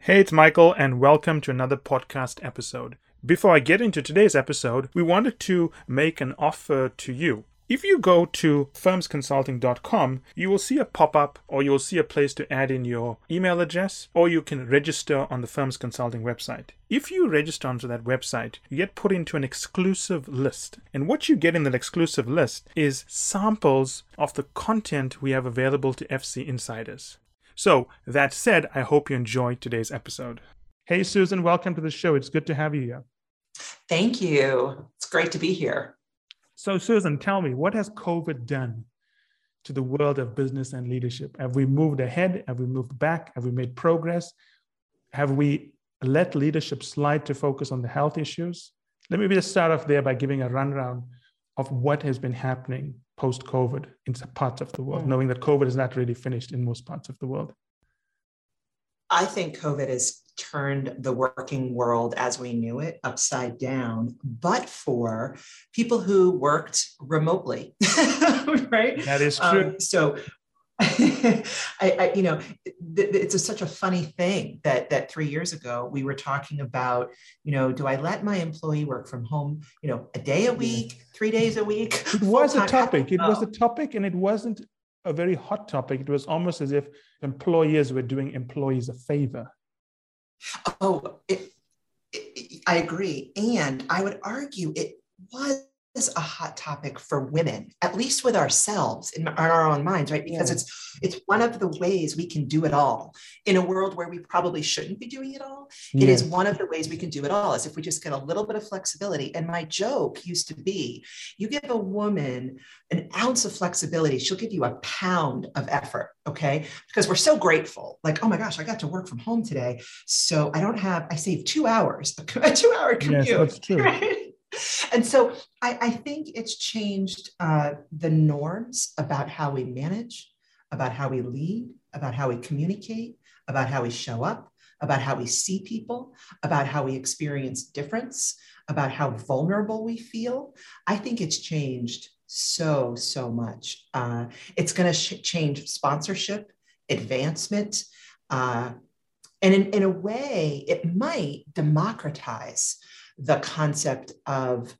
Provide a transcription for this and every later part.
Hey, it's Michael, and welcome to another podcast episode. Before I get into today's episode, we wanted to make an offer to you. If you go to firmsconsulting.com, you will see a pop-up or you'll see a place to add in your email address, or you can register on the Firms Consulting website. If you register onto that website, you get put into an exclusive list. And what you get in that exclusive list is samples of the content we have available to FC insiders. So, that said, I hope you enjoyed today's episode. Hey, Susan, welcome to the show. It's good to have you here. Thank you. It's great to be here. So, Susan, tell me, what has COVID done to the world of business and leadership? Have we moved ahead? Have we moved back? Have we made progress? Have we let leadership slide to focus on the health issues? Let me just start off there by giving a rundown of what has been happening post-COVID in some parts of the world, knowing that COVID is not really finished in most parts of the world. I think COVID has turned the working world as we knew it upside down, but for people who worked remotely, right? That is true. It's such a funny thing that 3 years ago we were talking about, do I let my employee work from home, a day a week, 3 days a week? It was a topic. It was a topic, and it wasn't a very hot topic. It was almost as if employers were doing employees a favor. I agree. And I would argue it was a hot topic for women, at least with ourselves in our own minds, right? Because it's one of the ways we can do it all in a world where we probably shouldn't be doing it all. It is one of the ways we can do it all, is if we just get a little bit of flexibility. And my joke used to be, you give a woman an ounce of flexibility, she'll give you a pound of effort. Okay. Because we're so grateful. Like, oh my gosh, I got to work from home today. So I saved 2 hours, a 2-hour commute. Yes, that's true. Right? And so I think it's changed the norms about how we manage, about how we lead, about how we communicate, about how we show up, about how we see people, about how we experience difference, about how vulnerable we feel. I think it's changed so much. It's going to change sponsorship, advancement, and in a way, it might democratize the concept of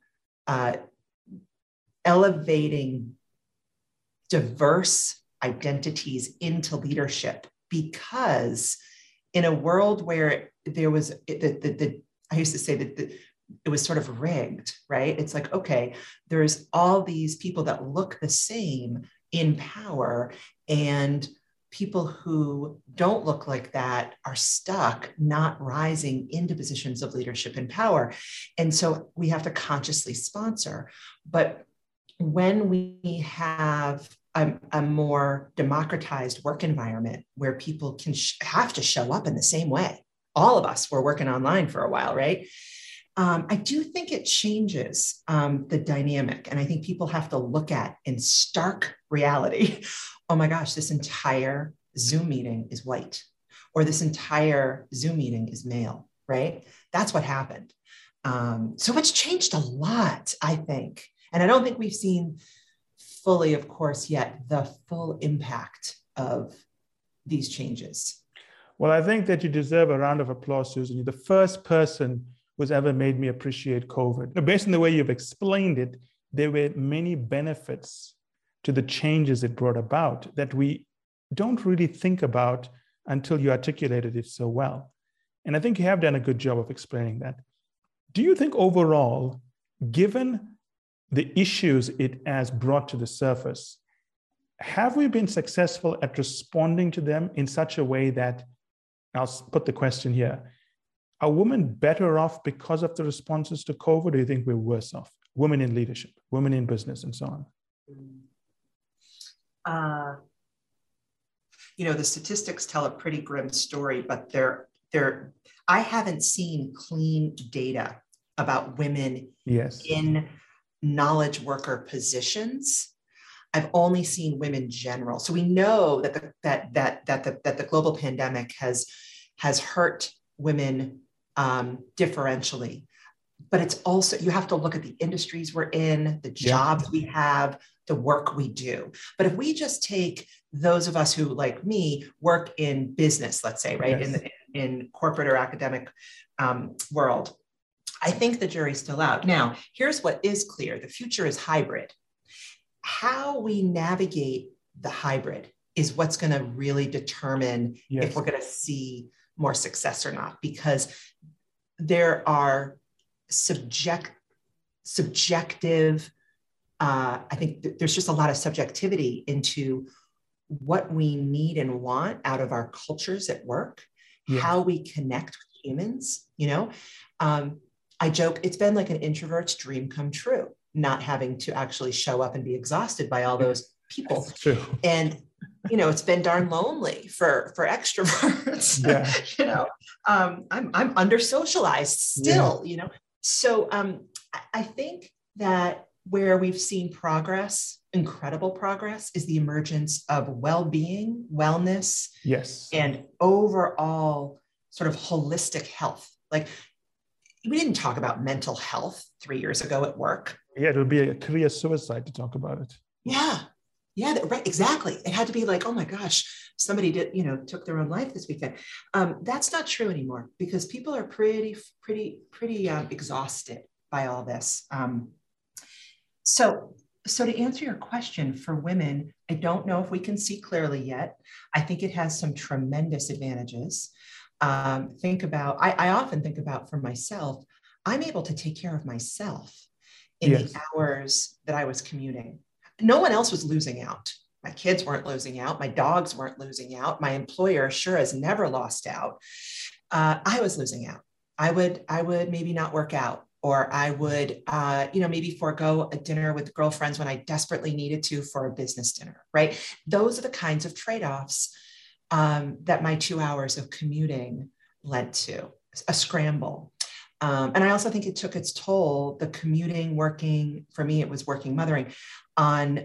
elevating diverse identities into leadership, because in a world where there was, I used to say that it was sort of rigged, right? It's like, okay, there's all these people that look the same in power, and people who don't look like that are stuck not rising into positions of leadership and power. And so we have to consciously sponsor. But when we have a more democratized work environment where people can have to show up in the same way, all of us were working online for a while, right? I do think it changes the dynamic. And I think people have to look at in stark reality, oh my gosh, this entire Zoom meeting is white, or this entire Zoom meeting is male, right? That's what happened. So it's changed a lot, I think. And I don't think we've seen fully, of course, yet the full impact of these changes. Well, I think that you deserve a round of applause, Susan. You're the first person who's ever made me appreciate COVID. Based on the way you've explained it, there were many benefits to the changes it brought about that we don't really think about until you articulated it so well. And I think you have done a good job of explaining that. Do you think overall, given the issues it has brought to the surface, have we been successful at responding to them in such a way that, I'll put the question here, are women better off because of the responses to COVID, or do you think we're worse off? Women in leadership, women in business, and so on. The statistics tell a pretty grim story, but I haven't seen clean data about women in knowledge worker positions. I've only seen women general. So we know that the global pandemic has hurt women differentially, but it's also, you have to look at the industries we're in, the jobs we have, the work we do. But if we just take those of us who, like me, work in business, let's say, right, in in corporate or academic world. I think the jury's still out. Now, here's what is clear. The future is hybrid. How we navigate the hybrid is what's going to really determine if we're going to see more success or not, because there are subjective, I think there's just a lot of subjectivity into what we need and want out of our cultures at work, how we connect with humans, you know. I joke, it's been like an introvert's dream come true, not having to actually show up and be exhausted by all those people. That's true. And, you know, it's been darn lonely for extroverts. You know, I'm under socialized still, you know. So I think that where we've seen progress, incredible progress, is the emergence of well-being, wellness, and overall sort of holistic health. Like, we didn't talk about mental health 3 years ago at work. It would be a career suicide to talk about it. Yeah, right, exactly. It had to be like, oh my gosh, somebody did, you know, took their own life this weekend. That's not true anymore, because people are pretty exhausted by all this. So to answer your question, for women, I don't know if we can see clearly yet. I think it has some tremendous advantages. I often think about, for myself, I'm able to take care of myself in the hours that I was commuting. No one else was losing out. My kids weren't losing out. My dogs weren't losing out. My employer sure has never lost out. I was losing out. I would maybe not work out, or I would, maybe forego a dinner with girlfriends when I desperately needed to for a business dinner, right? Those are the kinds of trade-offs that my 2 hours of commuting led to, a scramble. And I also think it took its toll, the commuting, working, for me, it was working, mothering, on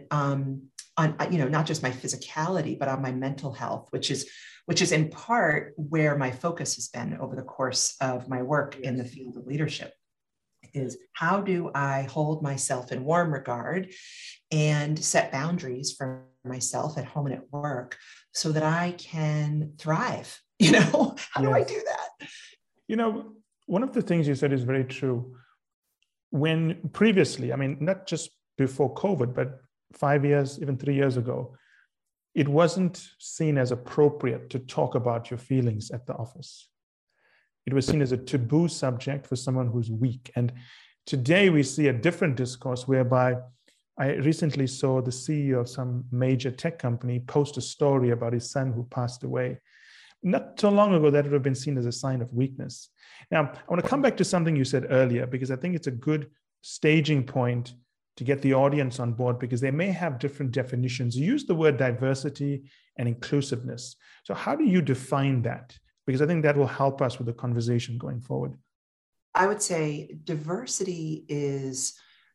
not just my physicality, but on my mental health, which is in part where my focus has been over the course of my work in the field of leadership, is how do I hold myself in warm regard and set boundaries for myself at home and at work so that I can thrive? You know, how do I do that? You know, one of the things you said is very true. When previously, I mean, not just before COVID, but 5 years, even 3 years ago, it wasn't seen as appropriate to talk about your feelings at the office. It was seen as a taboo subject for someone who's weak. And today we see a different discourse whereby I recently saw the CEO of some major tech company post a story about his son who passed away. Not so long ago, that would have been seen as a sign of weakness. Now, I want to come back to something you said earlier, because I think it's a good staging point to get the audience on board, because they may have different definitions. You use the word diversity and inclusiveness. So how do you define that? Because I think that will help us with the conversation going forward. I would say diversity is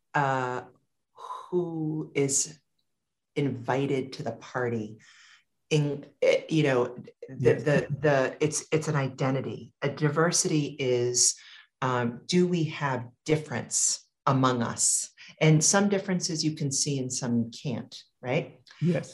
who is invited to the party. It's an identity. A diversity is, do we have difference among us? And some differences you can see and some you can't, right? Yes.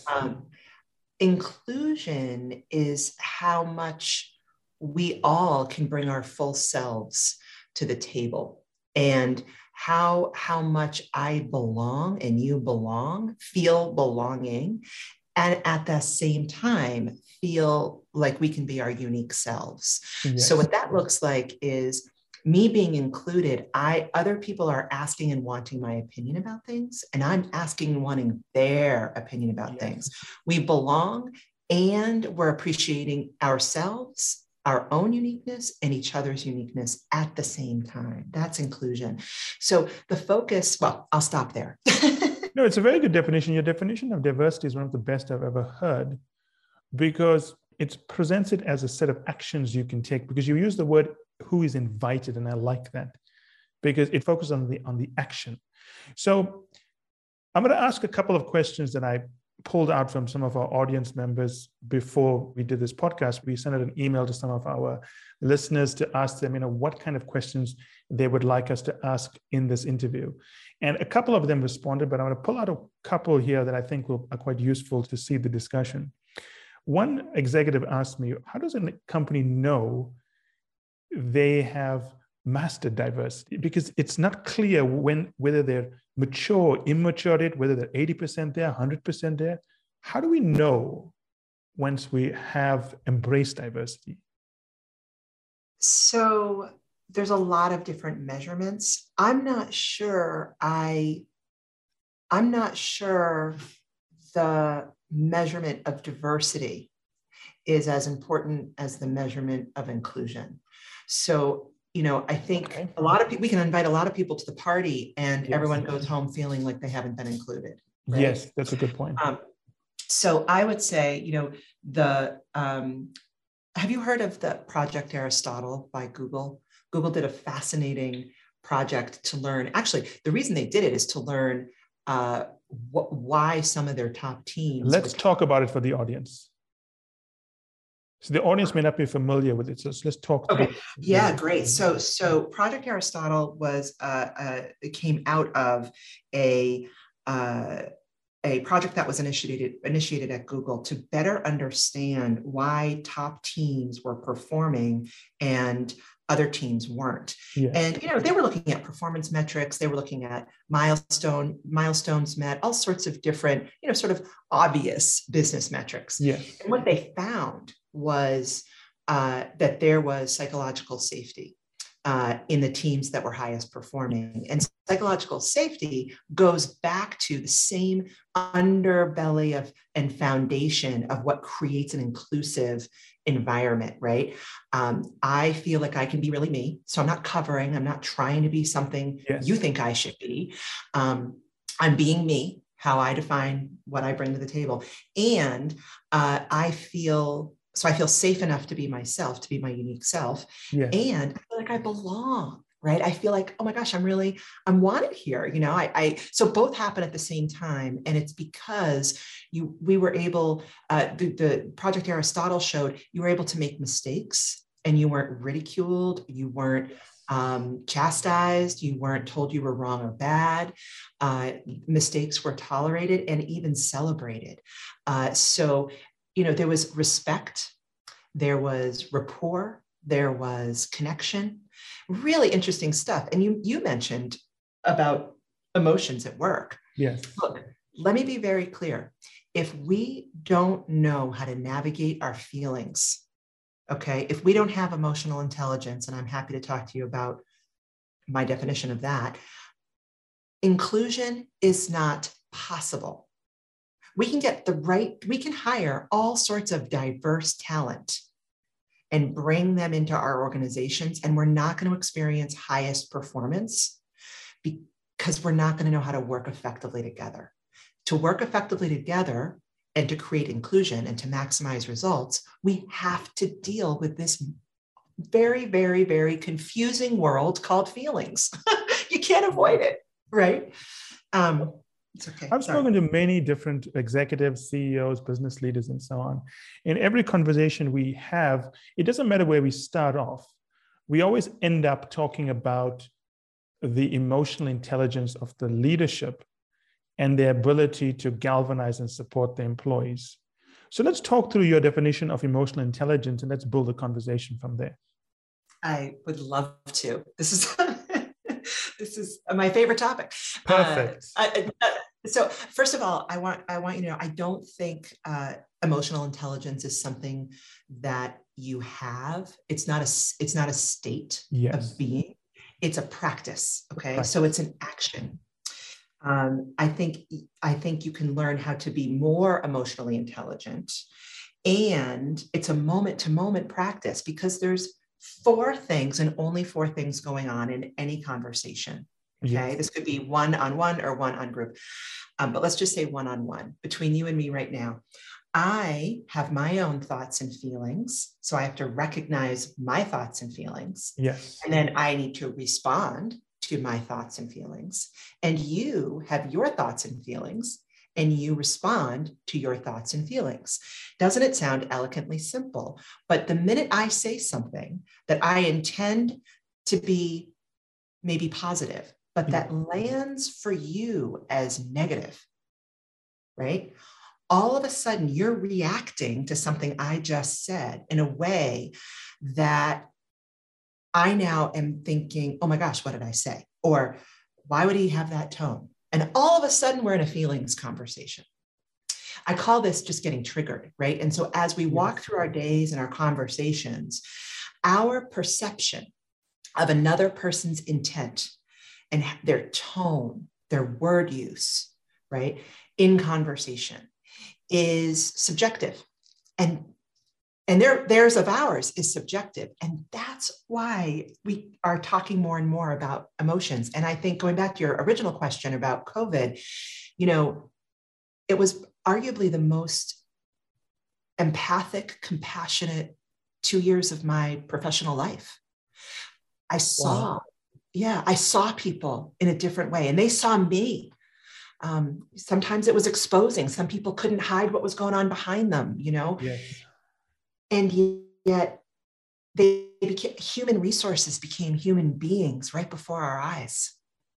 Inclusion is how much we all can bring our full selves to the table, and how much I belong and you belong, feel belonging, and at the same time feel like we can be our unique selves. Yes. So what that looks like is me being included. Other people are asking and wanting my opinion about things, and I'm asking and wanting their opinion about things. We belong, and we're appreciating ourselves, our own uniqueness, and each other's uniqueness at the same time. That's inclusion. So the focus, well, I'll stop there. No, it's a very good definition. Your definition of diversity is one of the best I've ever heard, because it presents it as a set of actions you can take, because you use the word who is invited, and I like that because it focuses on the action. So I'm going to ask a couple of questions that I pulled out from some of our audience members before we did this podcast. We sent out an email to some of our listeners to ask them, what kind of questions they would like us to ask in this interview. And a couple of them responded, but I'm going to pull out a couple here that I think are quite useful to see the discussion. One executive asked me, how does a company know they have mastered diversity? Because it's not clear whether they're mature, immature at it, whether they're 80% there, 100% there. How do we know once we have embraced diversity? So there's a lot of different measurements. I'm not sure the measurement of diversity is as important as the measurement of inclusion. So, I think a lot of people, we can invite a lot of people to the party and everyone goes home feeling like they haven't been included. Right? Yes, that's a good point. So I would say, have you heard of the Project Aristotle by Google? Google did a fascinating project to learn. Actually, the reason they did it is to learn why some of their top teams. Let's talk about it for the audience. So the audience may not be familiar with it. So let's talk. Okay. Yeah, great. So Project Aristotle was it came out of a project that was initiated at Google to better understand why top teams were performing and other teams weren't. Yes. And they were looking at performance metrics, they were looking at milestones met, all sorts of different, sort of obvious business metrics. Yes. And what they found was that there was psychological safety in the teams that were highest performing. And psychological safety goes back to the same underbelly of and foundation of what creates an inclusive environment, right? I feel like I can be really me. So I'm not covering, I'm not trying to be something you think I should be. I'm being me, how I define what I bring to the table. And I feel safe enough to be myself, to be my unique self. Yeah. And I feel like I belong, right? I feel like, oh my gosh, I'm wanted here. So both happen at the same time. And it's because we were able, the Project Aristotle showed you were able to make mistakes and you weren't ridiculed. You weren't chastised. You weren't told you were wrong or bad. Mistakes were tolerated and even celebrated. So there was respect, there was rapport, there was connection, really interesting stuff. And you mentioned about emotions at work. Yes. Look, let me be very clear. If we don't know how to navigate our feelings, okay, if we don't have emotional intelligence, and I'm happy to talk to you about my definition of that, inclusion is not possible. We can hire all sorts of diverse talent and bring them into our organizations, and we're not going to experience highest performance because we're not going to know how to work effectively together. To work effectively together and to create inclusion and to maximize results, we have to deal with this very, very, very confusing world called feelings. You can't avoid it, right? It's okay. I've spoken to many different executives, CEOs, business leaders, and so on. In every conversation we have, it doesn't matter where we start off. We always end up talking about the emotional intelligence of the leadership and their ability to galvanize and support the employees. So let's talk through your definition of emotional intelligence and let's build a conversation from there. I would love to. This is my favorite topic. Perfect. So first of all, I want you to know, I don't think emotional intelligence is something that you have. It's not a state of being. It's a practice. Okay. So it's an action. I think you can learn how to be more emotionally intelligent, and it's a moment to moment practice because there's 4 things and only 4 things going on in any conversation. Okay. Yes. This could be one-on-one or one-on-group. But let's just say one-on-one between you and me right now. I have my own thoughts and feelings. So I have to recognize my thoughts and feelings. Yes. And then I need to respond to my thoughts and feelings. And you have your thoughts and feelings, and you respond to your thoughts and feelings. Doesn't it sound elegantly simple? But the minute I say something that I intend to be maybe positive, but that lands for you as negative, right? all of a sudden you're reacting to something I just said in a way that I now am thinking, oh my gosh, what did I say? Or why would he have that tone? And all of a sudden we're in a feelings conversation. I call this just getting triggered, right? And so as we walk through our days and our conversations, our perception of another person's intent and their tone, their word use, right, in conversation is subjective. And theirs of ours is subjective. And that's why we are talking more and more about emotions. And I think going back to your original question about COVID, it was arguably the most empathic, compassionate 2 years of my professional life. I saw people in a different way, and they saw me. Sometimes it was exposing. Some people couldn't hide what was going on behind them, Yes. And yet human resources became human beings right before our eyes,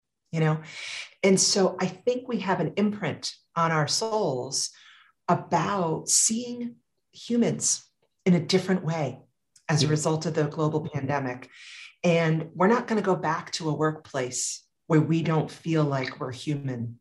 And so I think we have an imprint on our souls about seeing humans in a different way as a result of the global pandemic. And we're not going to go back to a workplace where we don't feel like we're human.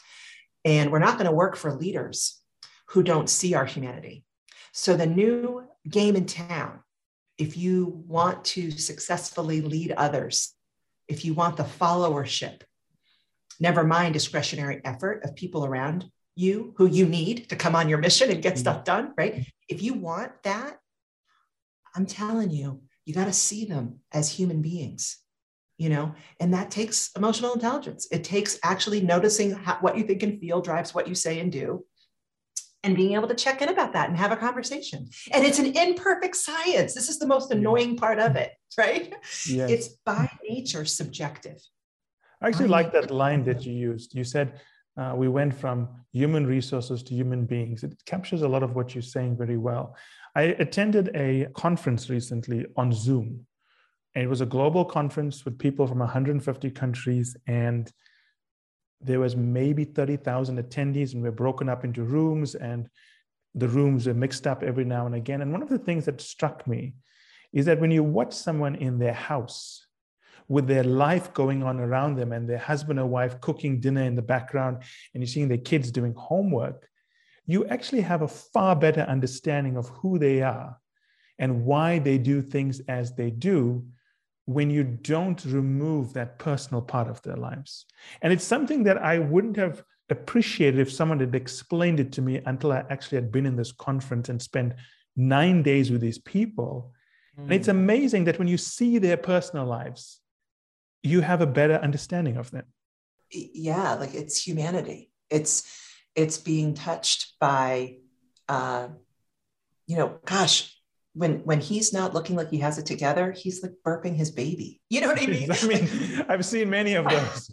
And we're not going to work for leaders who don't see our humanity. So the new game in town, if you want to successfully lead others, if you want the followership, never mind discretionary effort of people around you who you need to come on your mission and get stuff done, right? If you want that, I'm telling you, you got to see them as human beings, and that takes emotional intelligence. It takes actually noticing what you think and feel drives what you say and do, and being able to check in about that and have a conversation. And it's an imperfect science. This is the most annoying part of it, right? Yes. It's by nature subjective. I actually like that line that you used. You said, we went from human resources to human beings. It captures a lot of what you're saying very well. I attended a conference recently on Zoom, and it was a global conference with people from 150 countries, and there was maybe 30,000 attendees, and we're broken up into rooms, and the rooms are mixed up every now and again. And one of the things that struck me is that when you watch someone in their house with their life going on around them and their husband or wife cooking dinner in the background, and you're seeing their kids doing homework, you actually have a far better understanding of who they are and why they do things as they do when you don't remove that personal part of their lives. And it's something that I wouldn't have appreciated if someone had explained it to me until I actually had been in this conference and spent 9 days with these people. And it's amazing that when you see their personal lives, you have a better understanding of them. Yeah, like it's humanity. It's being touched by, when he's not looking like he has it together, he's like burping his baby. You know what I mean? I've seen many of those.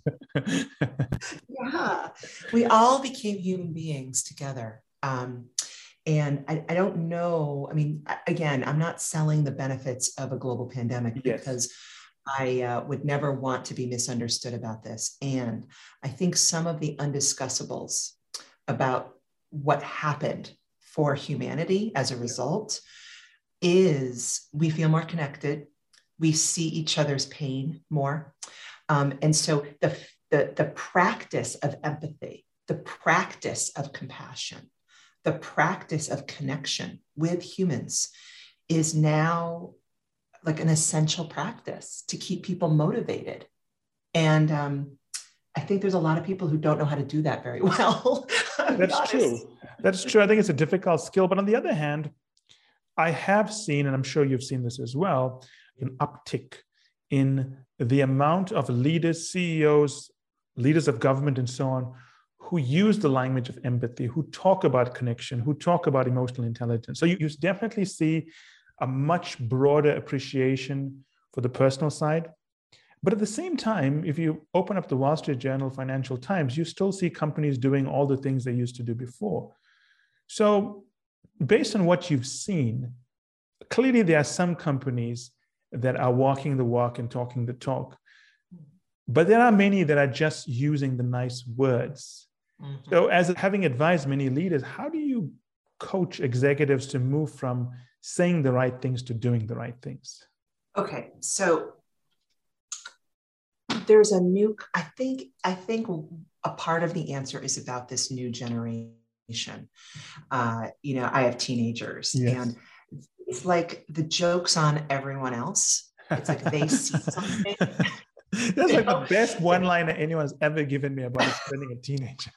Yeah, we all became human beings together. And I don't know. I mean, again, I'm not selling the benefits of a global pandemic because I would never want to be misunderstood about this. And I think some of the undiscussables about what happened for humanity as a result is we feel more connected. We see each other's pain more. And so the practice of empathy, the practice of compassion, the practice of connection with humans is now like an essential practice to keep people motivated. And I think there's a lot of people who don't know how to do that very well. That's true. That's true. I think it's a difficult skill. But on the other hand, I have seen, and I'm sure you've seen this as well, an uptick in the amount of leaders, CEOs, leaders of government, and so on, who use the language of empathy, who talk about connection, who talk about emotional intelligence. So you definitely see a much broader appreciation for the personal side. But at the same time, if you open up the Wall Street Journal, Financial Times, you still see companies doing all the things they used to do before. So based on what you've seen, clearly there are some companies that are walking the walk and talking the talk. But there are many that are just using the nice words Mhm. So as having advised many leaders, how do you coach executives to move from saying the right things to doing the right things? Okay, so there's a new, I think a part of the answer is about this new generation. I have teenagers, Yes. and it's like the joke's on everyone else. It's like they see something, That's you like the know. best one-liner anyone's ever given me about explaining a teenager.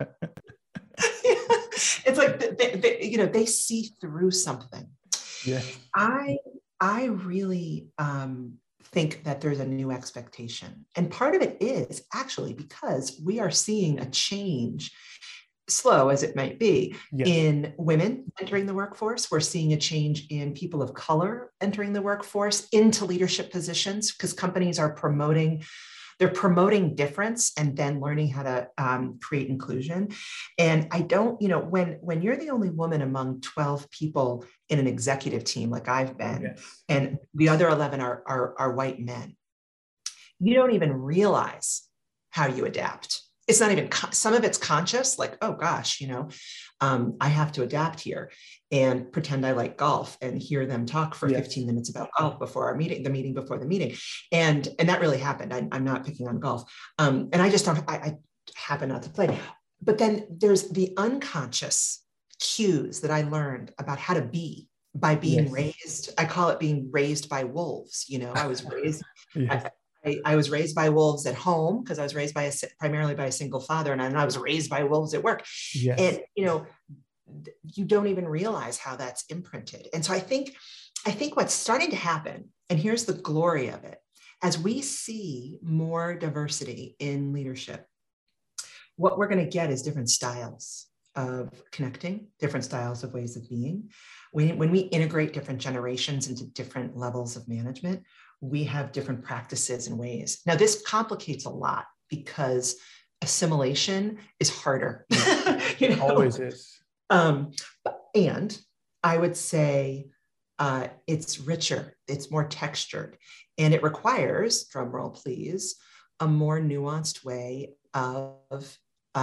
It's like they see through something. Yes. I I really think that there's a new expectation, and part of it is actually because we are seeing a change, slow as it might be, Yes. in women entering the workforce. We're seeing a change in people of color entering the workforce into leadership positions because companies are promoting difference and then learning how to create inclusion. And I don't, when you're the only woman among 12 people in an executive team, like I've been, Yes. and the other 11 are white men, you don't even realize how you adapt. It's not even, some of it's conscious, like, oh gosh, I have to adapt here and pretend I like golf and hear them talk for Yes. 15 minutes about golf before our meeting, the meeting before the meeting. And that really happened. I'm not picking on golf. And I just don't, I happen not to play. But then there's the unconscious cues that I learned about how to be by being Yes. raised. I call it being raised by wolves. I was raised, Yes. I was raised by wolves at home because I was raised primarily by a single father, and I was raised by wolves at work. Yes. And you don't even realize how that's imprinted. And so I think what's starting to happen, and here's the glory of it, as we see more diversity in leadership, what we're going to get is different styles of connecting, different styles of ways of being. When we integrate different generations into different levels of management, we have different practices and ways. Now, this complicates a lot because assimilation is harder. Always is. And I would say it's richer, it's more textured, and it requires, drum roll please, a more nuanced way of.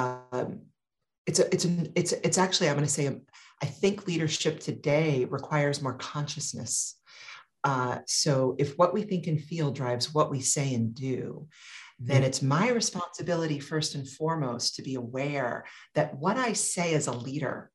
It's actually, I'm going to say, I think leadership today requires more consciousness. So if what we think and feel drives what we say and do, then it's my responsibility first and foremost to be aware that what I say as a leader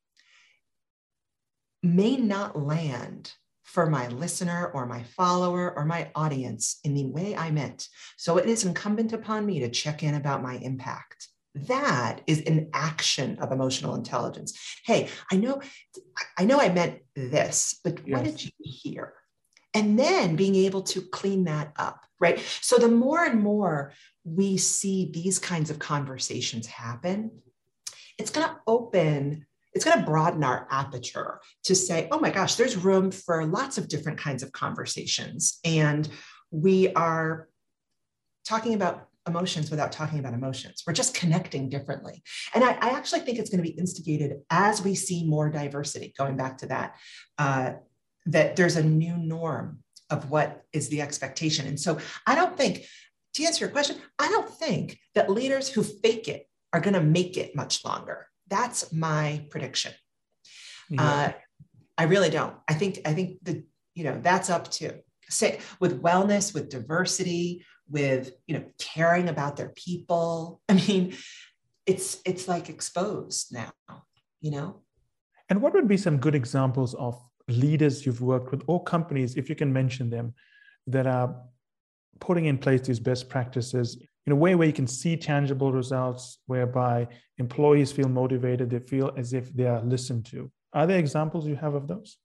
may not land for my listener or my follower or my audience in the way I meant. So it is incumbent upon me to check in about my impact. That is an action of emotional intelligence. Hey, I know I meant this, but what did you hear? And then being able to clean that up, right? So the more and more we see these kinds of conversations happen, it's going to broaden our aperture to say, oh my gosh, there's room for lots of different kinds of conversations. And we are talking about emotions without talking about emotions. We're just connecting differently. And I actually think it's going to be instigated as we see more diversity, going back to that, that there's a new norm of what is the expectation. And so I don't think, to answer your question, I don't think that leaders who fake it are going to make it much longer. That's my prediction. Yeah. I really don't. I think that, that's up to, say, with wellness, with diversity, with, caring about their people. I mean, it's like exposed now, And what would be some good examples of leaders you've worked with or companies, if you can mention them, that are putting in place these best practices in a way where you can see tangible results, whereby employees feel motivated, they feel as if they are listened to? Are there examples you have of those?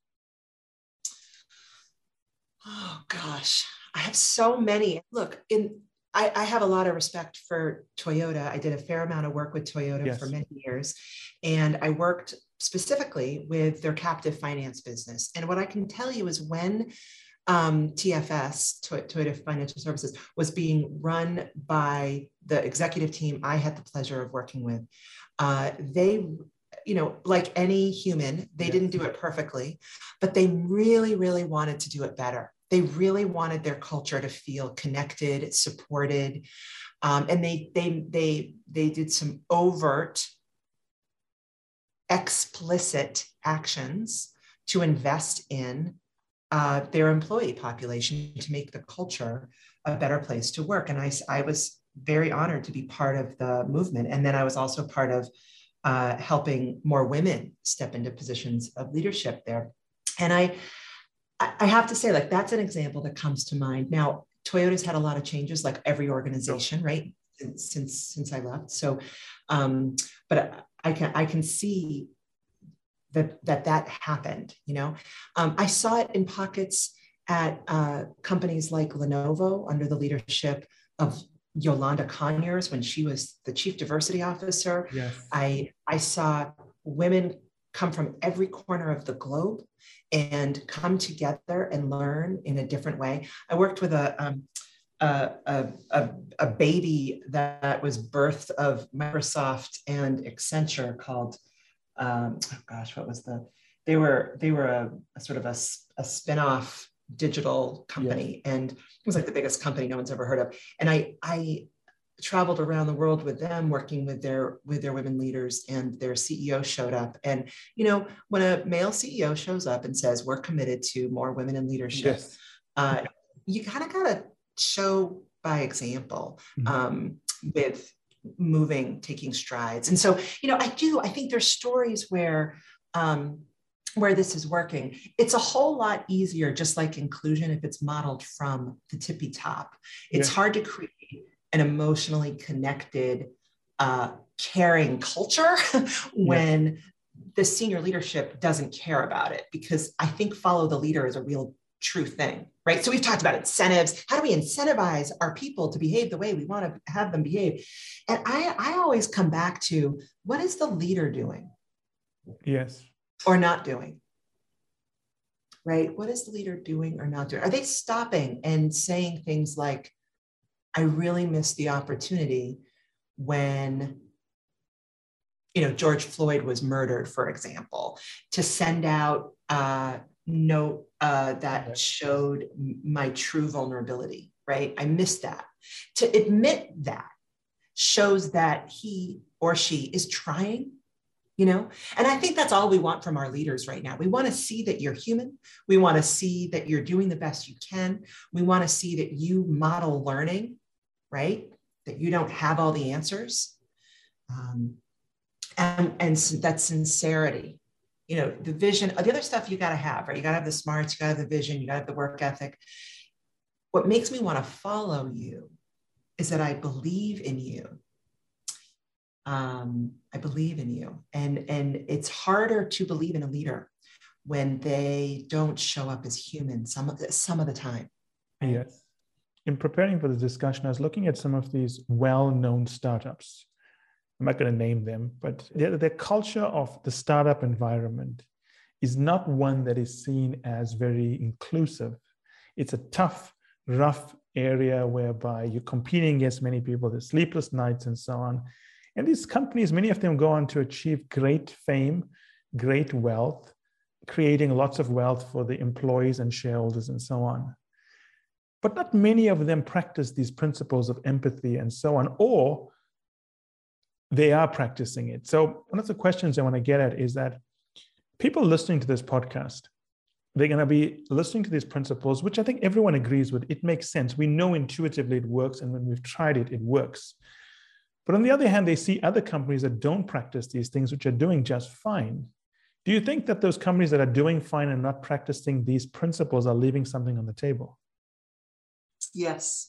Oh gosh, I have so many. Look, I have a lot of respect for Toyota. I did a fair amount of work with Toyota for many years, and I worked specifically with their captive finance business. And what I can tell you is when TFS, Toyota Financial Services, was being run by the executive team I had the pleasure of working with, they, like any human, they didn't do it perfectly, but they really, really wanted to do it better. They really wanted their culture to feel connected, supported, and they did some overt explicit actions to invest in their employee population to make the culture a better place to work. And I was very honored to be part of the movement. And then I was also part of helping more women step into positions of leadership there. And I have to say, like, that's an example that comes to mind. Now, Toyota's had a lot of changes, like every organization, right? Since I left. So, but I can see that happened, you know. I saw it in pockets at companies like Lenovo under the leadership of Yolanda Conyers when she was the chief diversity officer. Yes. I saw women come from every corner of the globe and come together and learn in a different way. I worked with a baby that was birth of Microsoft and Accenture called, they were a sort of a spin-off digital company. Yes. And it was like the biggest company no one's ever heard of. And I traveled around the world with them, working with their women leaders, and their CEO showed up. And, you know, when a male CEO shows up and says, we're committed to more women in leadership, yes. You kind of got to show by example, with taking strides. And so, you know, I think there's stories where this is working. It's a whole lot easier, just like inclusion, if it's modeled from the tippy top. It's hard to create an emotionally connected, caring culture when the senior leadership doesn't care about it, because I think follow the leader is a real true thing, right? So we've talked about incentives. How do we incentivize our people to behave the way we want to have them behave? And I always come back to, what is the leader doing? Yes. Or not doing, right? What is the leader doing or not doing? Are they stopping and saying things like, I really missed the opportunity when, you know, George Floyd was murdered, for example, to send out a note that showed my true vulnerability, right? I missed that. To admit that shows that he or she is trying, you know? And I think that's all we want from our leaders right now. We want to see that you're human. We want to see that you're doing the best you can. We want to see that you model learning, right? That you don't have all the answers. And that sincerity, you know, the vision, the other stuff you got to have, right? You got to have the smarts, you got to have the vision, you got to have the work ethic. What makes me want to follow you is that I believe in you. I believe in you. And it's harder to believe in a leader when they don't show up as human some of the time. Right? Yes. In preparing for this discussion, I was looking at some of these well-known startups. I'm not going to name them, but the culture of the startup environment is not one that is seen as very inclusive. It's a tough, rough area whereby you're competing against many people, there's sleepless nights and so on. And these companies, many of them go on to achieve great fame, great wealth, creating lots of wealth for the employees and shareholders and so on. But not many of them practice these principles of empathy and so on, or they are practicing it. So one of the questions I want to get at is that people listening to this podcast, they're going to be listening to these principles, which I think everyone agrees with. It makes sense. We know intuitively it works, and when we've tried it, it works. But on the other hand, they see other companies that don't practice these things, which are doing just fine. Do you think that those companies that are doing fine and not practicing these principles are leaving something on the table? Yes.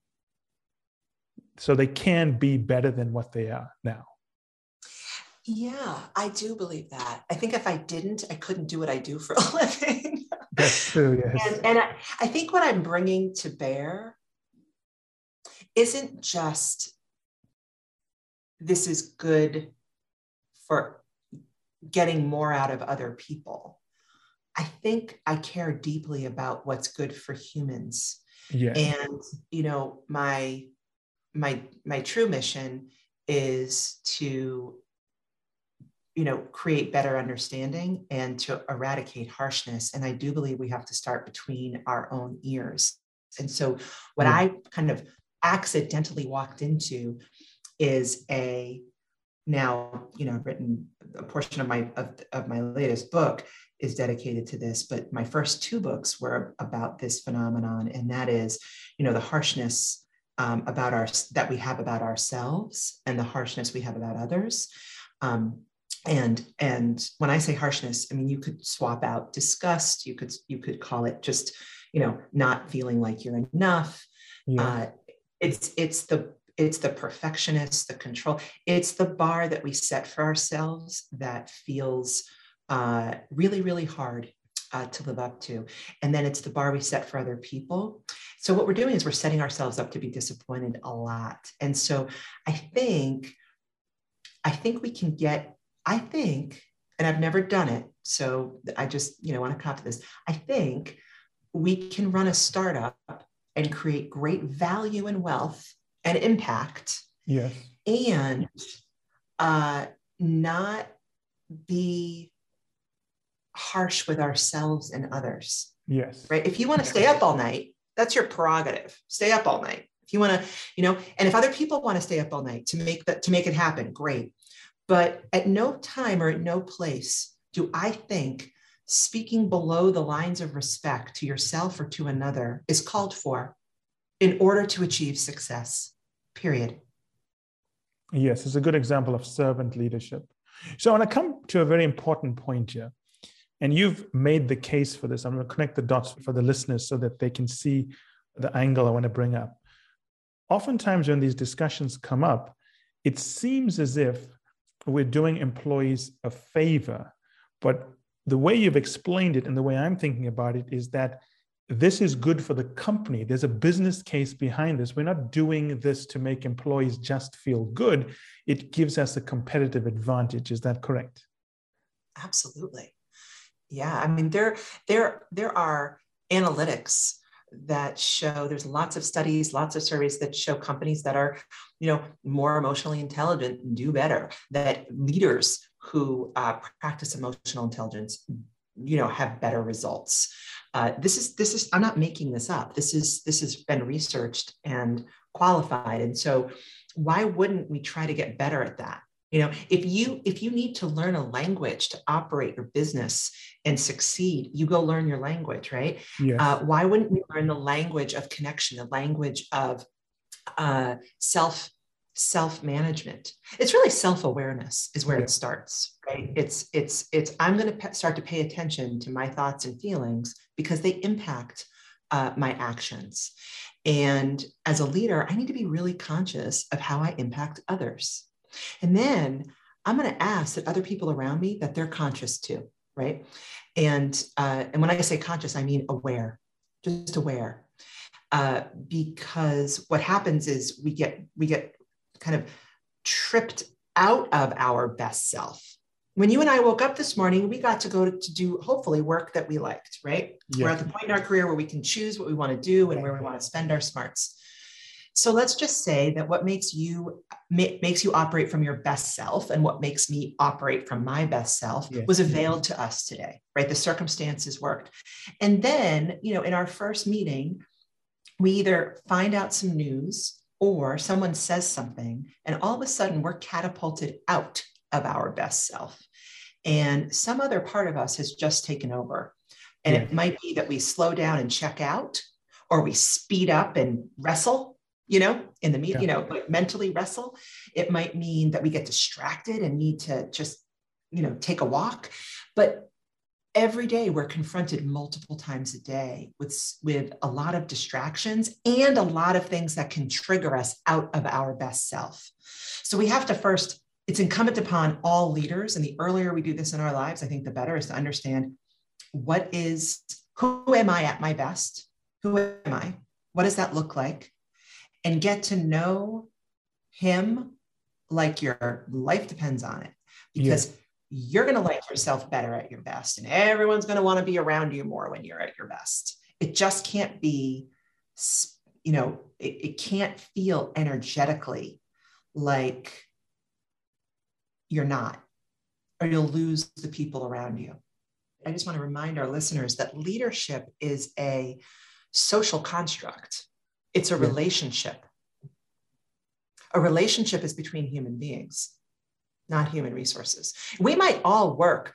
So they can be better than what they are now. Yeah, I do believe that. I think if I didn't, I couldn't do what I do for a living. That's true, yes. And I think what I'm bringing to bear isn't just, this is good for getting more out of other people. I think I care deeply about what's good for humans. Yeah. And, you know, my true mission is to, you know, create better understanding and to eradicate harshness. And I do believe we have to start between our own ears. And so what I kind of accidentally walked into is a now, I've written a portion of my latest book is dedicated to this, but my first two books were about this phenomenon, and that is, the harshness that we have about ourselves and the harshness we have about others. And when I say harshness, I mean, you could swap out disgust. You could call it just, not feeling like you're enough. Yeah. It's the perfectionist, the control. It's the bar that we set for ourselves that feels really, really hard to live up to. And then it's the bar we set for other people. So what we're doing is we're setting ourselves up to be disappointed a lot. And so I think we can and I've never done it, so I just, want to copy this. I think we can run a startup and create great value and wealth and impact. Yes. And not be harsh with ourselves and others. Yes. Right. If you want to stay up all night, that's your prerogative. Stay up all night. If you want to, and if other people want to stay up all night to make it happen, great. But at no time or at no place do I think speaking below the lines of respect to yourself or to another is called for in order to achieve success, period. Yes, it's a good example of servant leadership. So I want to come to a very important point here. And you've made the case for this. I'm going to connect the dots for the listeners so that they can see the angle I want to bring up. Oftentimes when these discussions come up, it seems as if we're doing employees a favor. But the way you've explained it and the way I'm thinking about it is that this is good for the company. There's a business case behind this. We're not doing this to make employees just feel good. It gives us a competitive advantage. Is that correct? Absolutely. Yeah. I mean, there are analytics that show, there's lots of studies, lots of surveys that show companies that are, more emotionally intelligent do better, that leaders who practice emotional intelligence, have better results. This is, I'm not making this up. This has been researched and qualified. And so why wouldn't we try to get better at that? If you need to learn a language to operate your business and succeed, you go learn your language, right? Yes. Why wouldn't we learn the language of connection, the language of self-management? It's really self-awareness is where it starts, right? It's I'm going to start to pay attention to my thoughts and feelings because they impact my actions. And as a leader, I need to be really conscious of how I impact others. And then I'm going to ask that other people around me that they're conscious too, right? And when I say conscious, I mean aware, just aware, because what happens is we get kind of tripped out of our best self. When you and I woke up this morning, we got to go to do hopefully work that we liked, right? Yes. We're at the point in our career where we can choose what we want to do and where we want to spend our smarts. So let's just say that what makes you operate from your best self and what makes me operate from my best self was availed to us today, right? The circumstances worked. And then, in our first meeting, we either find out some news or someone says something, and all of a sudden we're catapulted out of our best self. And some other part of us has just taken over. And it might be that we slow down and check out, or we speed up and wrestle, in the meeting, like mentally wrestle. It might mean that we get distracted and need to just, take a walk. But every day we're confronted multiple times a day with a lot of distractions and a lot of things that can trigger us out of our best self. So we have to first, it's incumbent upon all leaders, and the earlier we do this in our lives, I think the better, is to understand who am I at my best? Who am I? What does that look like? And get to know him like your life depends on it, because you're going to like yourself better at your best, and everyone's going to want to be around you more when you're at your best. It just can't be, it can't feel energetically like you're not, or you'll lose the people around you. I just want to remind our listeners that leadership is a social construct. It's a relationship. A relationship is between human beings. not human resources. We might all work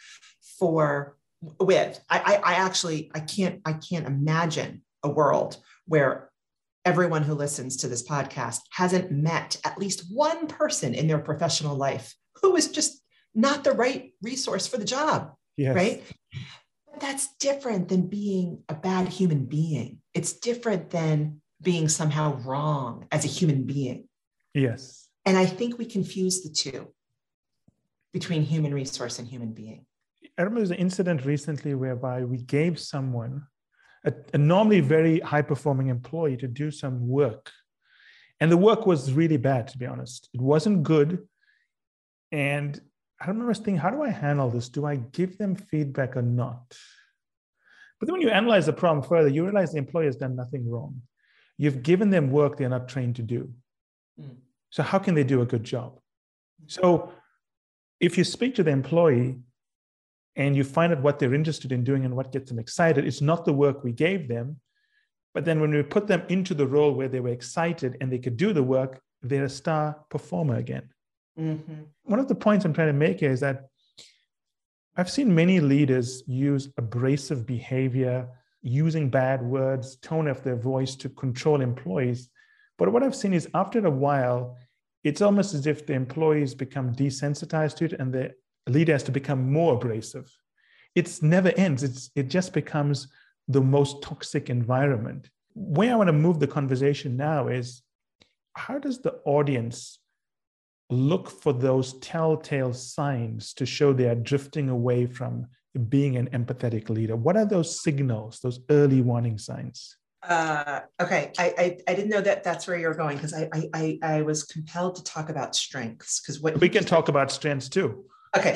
I can't imagine a world where everyone who listens to this podcast hasn't met at least one person in their professional life who is just not the right resource for the job, Yes. right? But that's different than being a bad human being. It's different than being somehow wrong as a human being. Yes. And I think we confuse the two between human resource and human being. I remember there was an incident recently whereby we gave someone, a normally very high-performing employee, to do some work. And the work was really bad, to be honest. It wasn't good. And I remember thinking, how do I handle this? Do I give them feedback or not? But then when you analyze the problem further, you realize the employee has done nothing wrong. You've given them work they're not trained to do. So how can they do a good job? So if you speak to the employee and you find out what they're interested in doing and what gets them excited, it's not the work we gave them. But then when we put them into the role where they were excited and they could do the work, they're a star performer again. Mm-hmm. One of the points I'm trying to make here is that I've seen many leaders use abrasive behavior, using bad words, tone of their voice to control employees. But what I've seen is after a while, it's almost as if the employees become desensitized to it and the leader has to become more abrasive. It never ends. It just becomes the most toxic environment. Where I want to move the conversation now is, how does the audience look for those telltale signs to show they are drifting away from being an empathetic leader? What are those signals, those early warning signs? Okay, I didn't know that that's where you're going, because I was compelled to talk about strengths, because what we can talk about strengths too. Okay,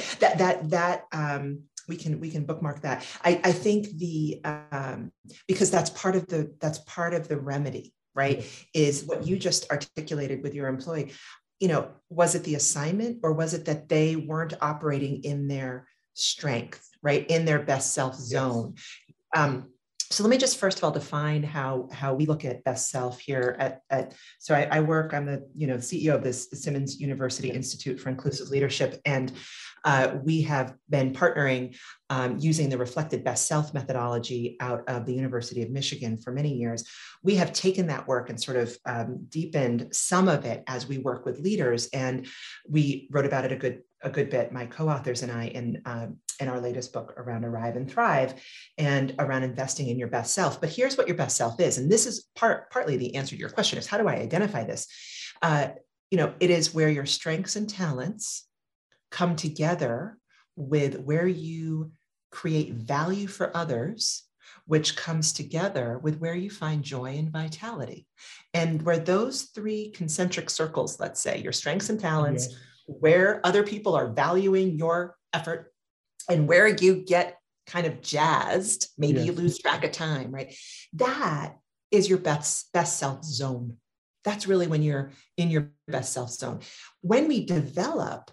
we can bookmark that. I think because that's part of the remedy, right? Is what you just articulated with your employee. Was it the assignment, or was it that they weren't operating in their strength, right? In their best self zone? Yes. So let me just first of all define how we look at best self here so I work, I'm the CEO of the Simmons University Institute for Inclusive Leadership, and we have been partnering using the reflected best self methodology out of the University of Michigan for many years. We have taken that work and sort of deepened some of it as we work with leaders, and we wrote about it a good bit, my co-authors and I, in our latest book around Arrive and Thrive and around investing in your best self. But here's what your best self is. And this is partly the answer to your question, is how do I identify this? It is where your strengths and talents come together with where you create value for others, which comes together with where you find joy and vitality. And where those three concentric circles, let's say, your strengths and talents, yes, where other people are valuing your effort, and where you get kind of jazzed, maybe yes, you lose track of time, right? That is your best self zone. That's really when you're in your best self zone. When we develop,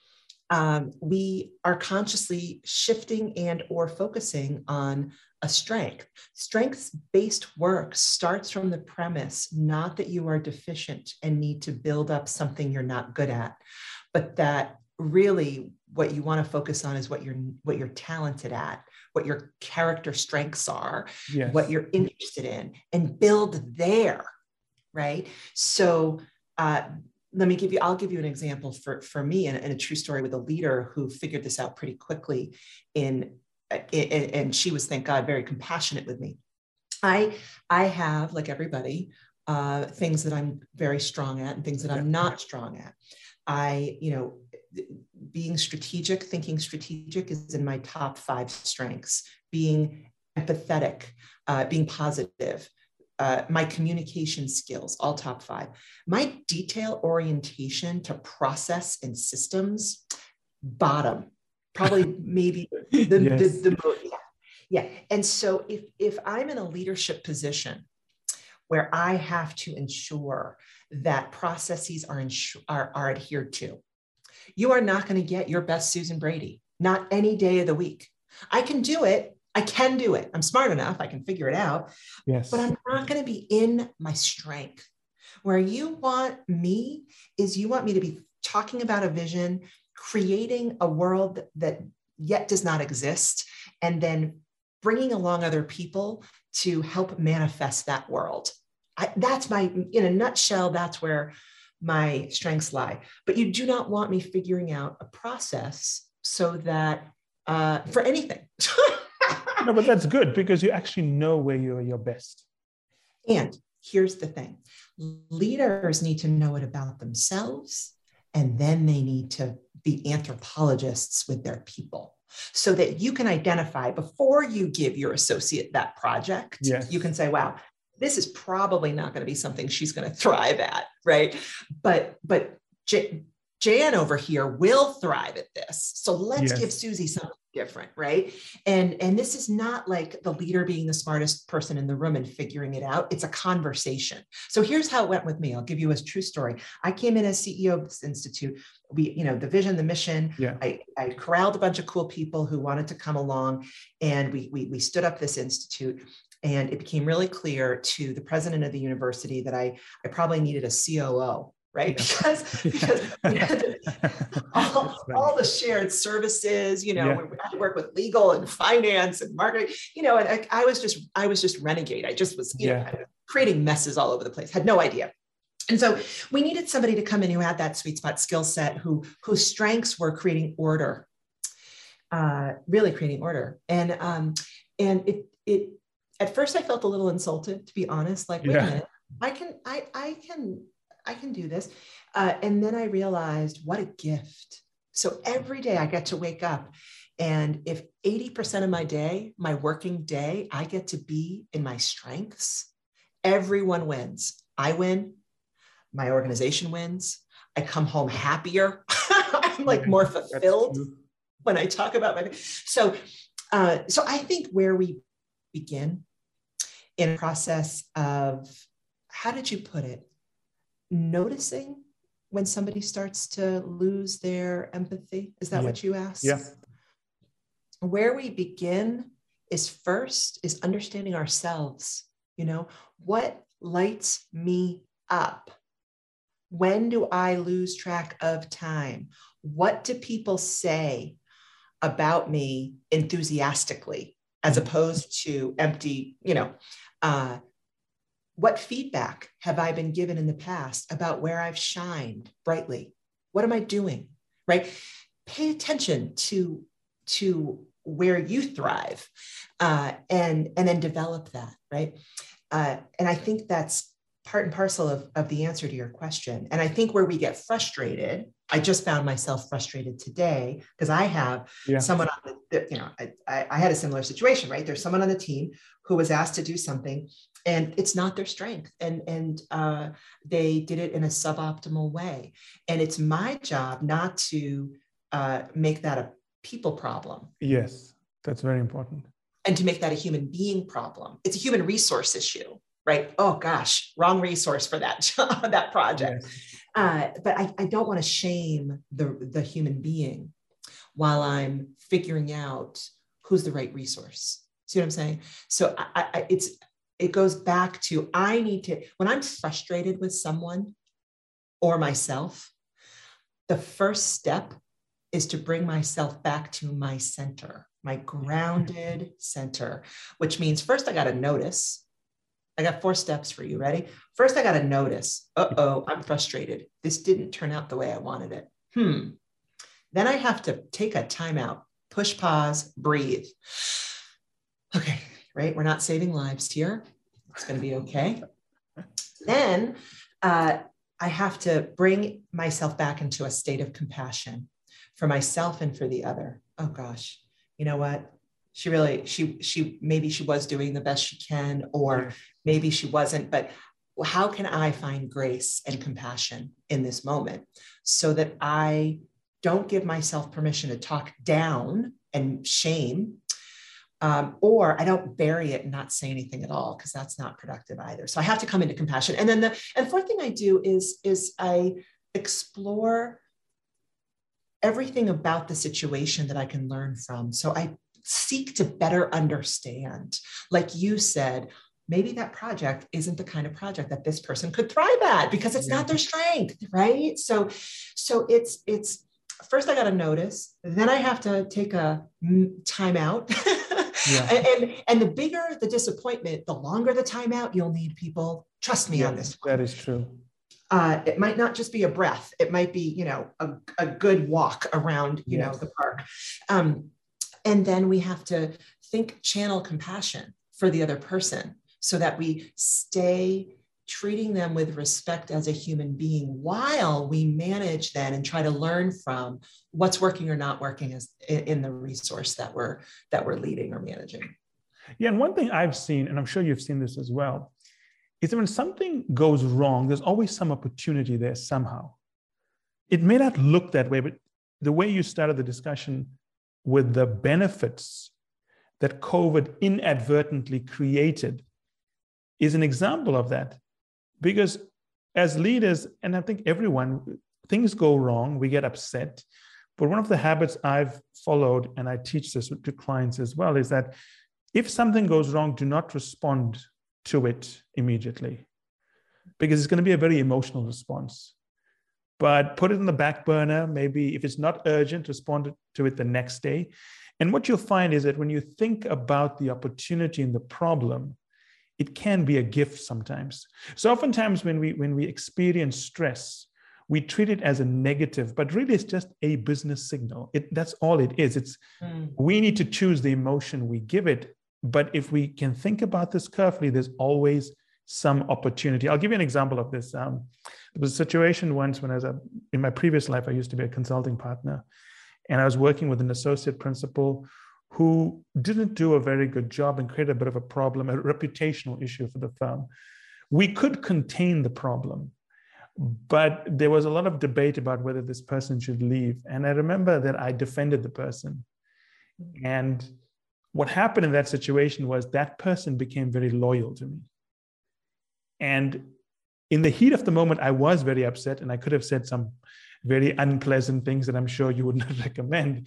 we are consciously shifting and or focusing on a strength. Strengths-based work starts from the premise, not that you are deficient and need to build up something you're not good at, but that really what you want to focus on is what you're talented at, what your character strengths are, yes, what you're interested in, and build there, right? So I'll give you an example for me and a true story with a leader who figured this out pretty quickly and she was, thank God, very compassionate with me. I have, like everybody, things that I'm very strong at and things that I'm not strong at. Being strategic, thinking strategic is in my top 5 strengths. Being empathetic, being positive, my communication skills, all top 5. My detail orientation to process and systems, bottom, probably maybe yeah. And so if I'm in a leadership position where I have to ensure that processes are adhered to, you are not going to get your best Susan Brady, not any day of the week. I can do it. I'm smart enough. I can figure it out. Yes. But I'm not going to be in my strength. Where you want me to be talking about a vision, creating a world that yet does not exist, and then bringing along other people to help manifest that world. That's in a nutshell, that's where my strengths lie. But you do not want me figuring out a process so that for anything. No, but that's good because you actually know where you're your best. And here's the thing. Leaders need to know it about themselves, and then they need to be anthropologists with their people so that you can identify before you give your associate that project. Yes. You can say, wow, this is probably not going to be something she's going to thrive at, right? But Jan over here will thrive at this. So let's give Susie something different, right? And this is not like the leader being the smartest person in the room and figuring it out. It's a conversation. So here's how it went with me. I'll give you a true story. I came in as CEO of this institute. We, the vision, the mission. Yeah. I corralled a bunch of cool people who wanted to come along, and we stood up this institute. And it became really clear to the president of the university that I probably needed a COO, right? Yeah. Because we had all the shared services, we had to work with legal and finance and marketing, and I was just renegade. I just was, creating messes all over the place, had no idea. And so we needed somebody to come in who had that sweet spot skill set, whose strengths were creating order, really creating order. And it at first I felt a little insulted, to be honest, like, wait a minute, I can do this. And then I realized what a gift. So every day I get to wake up, and if 80% of my day, my working day, I get to be in my strengths, everyone wins. I win, my organization wins. I come home happier. I'm like more fulfilled when I talk about my, so I think where we begin in a process of, how did you put it? Noticing when somebody starts to lose their empathy. Is that what you asked? Yeah. Where we begin is understanding ourselves. What lights me up? When do I lose track of time? What do people say about me enthusiastically as opposed to empty, what feedback have I been given in the past about where I've shined brightly? What am I doing, right? Pay attention to where you thrive, and then develop that, right? And I think that's part and parcel of the answer to your question. And I think where we get frustrated, I just found myself frustrated today because I have someone on I had a similar situation, right? There's someone on the team who was asked to do something, and it's not their strength. And they did it in a suboptimal way. And it's my job not to make that a people problem. Yes, that's very important. And to make that a human being problem. It's a human resource issue, right? Oh gosh, wrong resource for that job, that project. Yes. But I don't want to shame the human being while I'm figuring out who's the right resource. See what I'm saying? So it goes back to, when I'm frustrated with someone or myself, the first step is to bring myself back to my center, my grounded center, which means first I got to notice. I got 4 steps for you. Ready? First, I got to notice, I'm frustrated. This didn't turn out the way I wanted it. Then I have to take a timeout, push pause, breathe. Okay, right? We're not saving lives here. It's going to be okay. Then I have to bring myself back into a state of compassion for myself and for the other. Oh gosh, you know what? Maybe she was doing the best she can, or maybe she wasn't, but how can I find grace and compassion in this moment so that I don't give myself permission to talk down and shame, or I don't bury it and not say anything at all, because that's not productive either. So I have to come into compassion. And then the fourth thing I do is I explore everything about the situation that I can learn from. So I seek to better understand. Like you said, maybe that project isn't the kind of project that this person could thrive at because it's not their strength, right? So it's first I got to notice, then I have to take a time out. Yeah. and the bigger the disappointment, the longer the timeout you'll need, people. Trust me on this one. That is true. It might not just be a breath. It might be, a good walk around, the park. And then we have to channel compassion for the other person so that we stay treating them with respect as a human being while we manage then and try to learn from what's working or not working as in the resource that we're leading or managing. Yeah, and one thing I've seen, and I'm sure you've seen this as well, is that when something goes wrong, there's always some opportunity there somehow. It may not look that way, but the way you started the discussion with the benefits that COVID inadvertently created is an example of that. Because as leaders, and I think everyone, things go wrong, we get upset. But one of the habits I've followed, and I teach this to clients as well, is that if something goes wrong, do not respond to it immediately, because it's going to be a very emotional response. But put it in the back burner. Maybe if it's not urgent, respond to it the next day. And what you'll find is that when you think about the opportunity and the problem, it can be a gift sometimes. So oftentimes when we experience stress, we treat it as a negative, but really it's just a business signal. That's all it is. We need to choose the emotion we give it. But if we can think about this carefully, there's always some opportunity. I'll give you an example of this. There was a situation once when in my previous life, I used to be a consulting partner, and I was working with an associate principal who didn't do a very good job and created a bit of a problem, a reputational issue for the firm. We could contain the problem, but there was a lot of debate about whether this person should leave. And I remember that I defended the person. And what happened in that situation was that person became very loyal to me. And in the heat of the moment, I was very upset, and I could have said some very unpleasant things that I'm sure you would not recommend.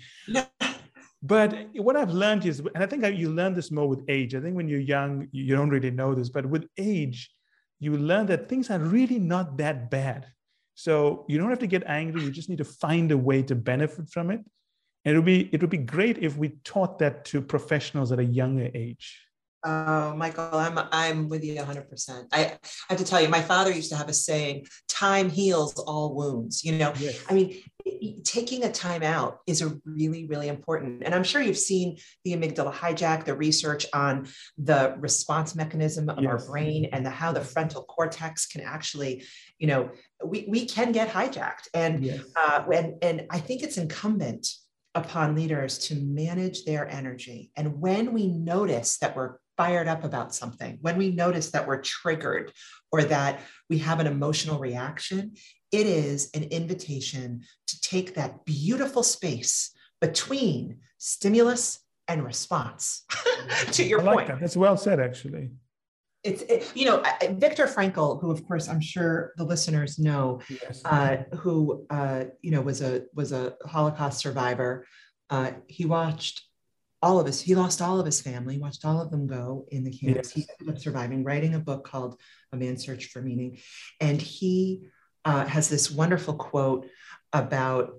But what I've learned is, and I think you learn this more with age. I think when you're young, you don't really know this, but with age, you learn that things are really not that bad. So you don't have to get angry. You just need to find a way to benefit from it. And it would be great if we taught that to professionals at a younger age. Oh, Michael, I'm with you 100%. I have to tell you, my father used to have a saying, time heals all wounds. Yes. I mean, taking a time out is a really, really important. And I'm sure you've seen the amygdala hijack, the research on the response mechanism of our brain and how the frontal cortex can actually, we can get hijacked. And, and I think it's incumbent upon leaders to manage their energy. And when we notice that we're fired up about something, when we notice that we're triggered or that we have an emotional reaction, it is an invitation to take that beautiful space between stimulus and response. To your point. That's well said, actually. Viktor Frankl, who of course I'm sure the listeners know, who was a Holocaust survivor. He watched he lost all of his family, watched all of them go in the camps. He ended up surviving, writing a book called A Man's Search for Meaning. And he has this wonderful quote about,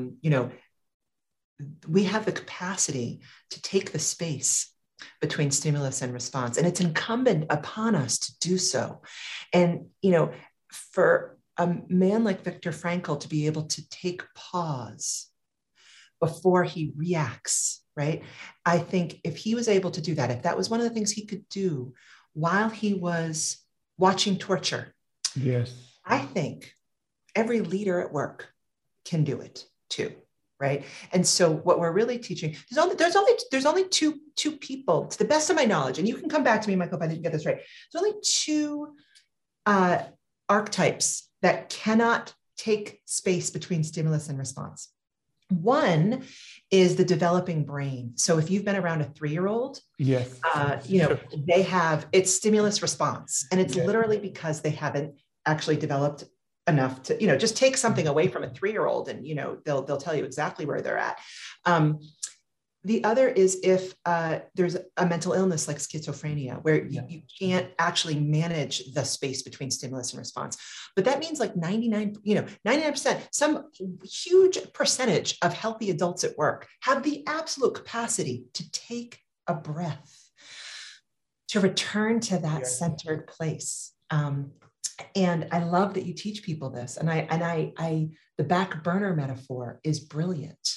we have the capacity to take the space between stimulus and response. And it's incumbent upon us to do so. And, for a man like Viktor Frankl to be able to take pause before he reacts, right? I think if he was able to do that, if that was one of the things he could do while he was watching torture, I think every leader at work can do it too. Right. And so what we're really teaching, there's only two people, to the best of my knowledge, and you can come back to me, Michael, if I didn't get this right. There's only two archetypes that cannot take space between stimulus and response. One is the developing brain. So if you've been around a 3-year-old, they have, it's stimulus response. And it's literally because they haven't actually developed enough to, just take something away from a 3-year-old and, they'll tell you exactly where they're at. The other is if there's a mental illness like schizophrenia, where you can't actually manage the space between stimulus and response. But that means like 99%, some huge percentage of healthy adults at work have the absolute capacity to take a breath, to return to that centered place. And I love that you teach people this. And I the back burner metaphor is brilliant,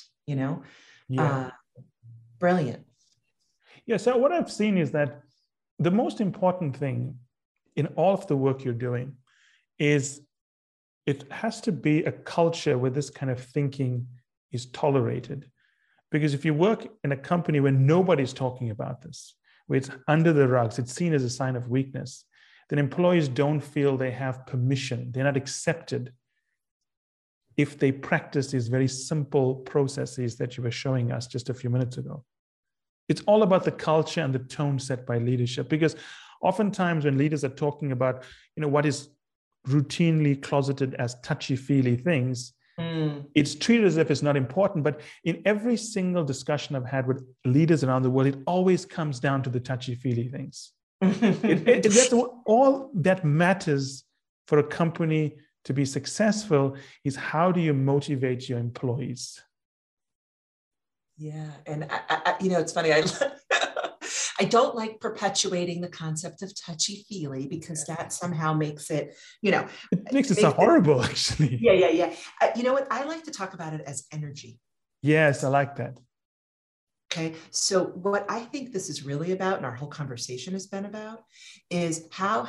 brilliant. Yeah. So what I've seen is that the most important thing in all of the work you're doing is it has to be a culture where this kind of thinking is tolerated. Because if you work in a company where nobody's talking about this, where it's under the rugs, it's seen as a sign of weakness, then employees don't feel they have permission. They're not accepted if they practice these very simple processes that you were showing us just a few minutes ago. It's all about the culture and the tone set by leadership, because oftentimes when leaders are talking about, what is routinely closeted as touchy-feely things, it's treated as if it's not important. But in every single discussion I've had with leaders around the world, it always comes down to the touchy-feely things. That's all that matters for a company to be successful, is how do you motivate your employees? Yeah. And it's funny. I don't like perpetuating the concept of touchy-feely, because that somehow makes it, it makes it so horrible, actually. Yeah. You know what? I like to talk about it as energy. Yes, I like that. Okay. So what I think this is really about, and our whole conversation has been about, is how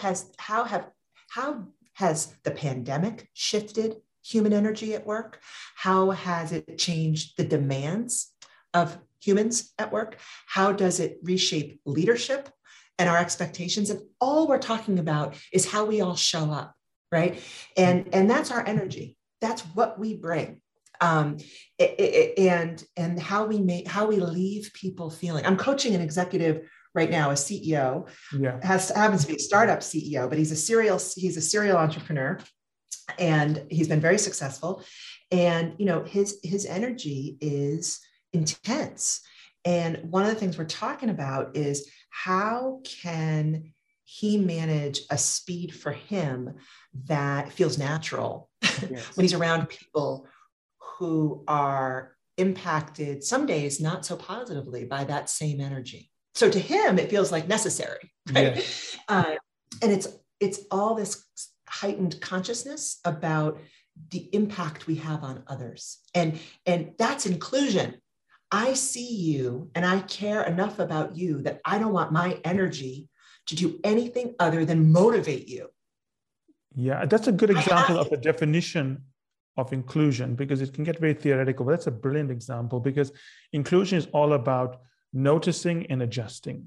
has the pandemic shifted human energy at work? How has it changed the demands of humans at work? How does it reshape leadership and our expectations? And all we're talking about is how we all show up, right? And that's our energy. That's what we bring. And how we leave people feeling. I'm coaching an executive right now, a CEO, happens to be a startup CEO, but he's a serial entrepreneur, and he's been very successful. And his energy is intense. And one of the things we're talking about is how can he manage a speed for him that feels natural when he's around people who are impacted some days not so positively by that same energy. So to him, it feels like necessary, right? And it's all this heightened consciousness about the impact we have on others. And that's inclusion. I see you and I care enough about you that I don't want my energy to do anything other than motivate you. Yeah, that's a good example of the definition of inclusion, because it can get very theoretical, but that's a brilliant example, because inclusion is all about noticing and adjusting.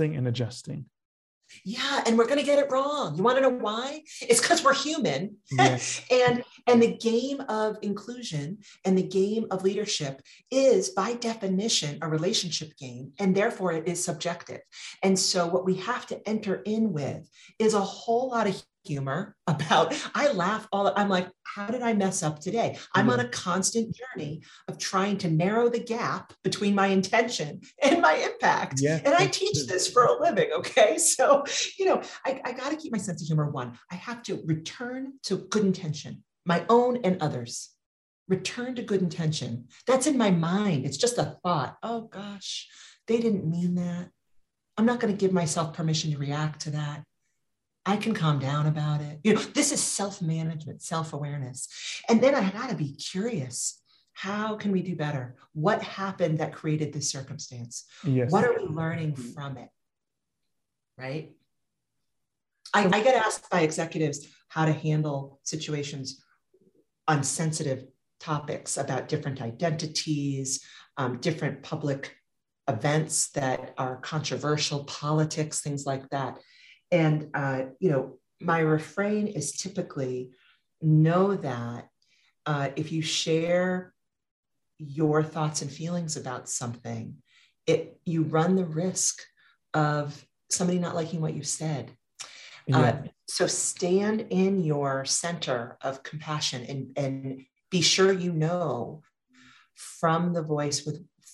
Yeah, and we're going to get it wrong. You want to know why? It's because we're human. Yes. and the game of inclusion and the game of leadership is by definition a relationship game, and therefore it is subjective. And so what we have to enter in with is a whole lot of humor about, I laugh I'm like, how did I mess up today? I'm on a constant journey of trying to narrow the gap between my intention and my impact. And I teach this for a living. Okay. So, I got to keep my sense of humor. One, I have to return to good intention, my own and others. Return to good intention. That's in my mind. It's just a thought. Oh gosh, they didn't mean that. I'm not going to give myself permission to react to that. I can calm down about it. This is self-management, self-awareness. And then I got to be curious. How can we do better? What happened that created this circumstance? Yes. What are we learning from it? Right? I get asked by executives how to handle situations on sensitive topics about different identities, different public events that are controversial, politics, things like that. And, my refrain is typically know that if you share your thoughts and feelings about something, you run the risk of somebody not liking what you said. So stand in your center of compassion and be sure from the voice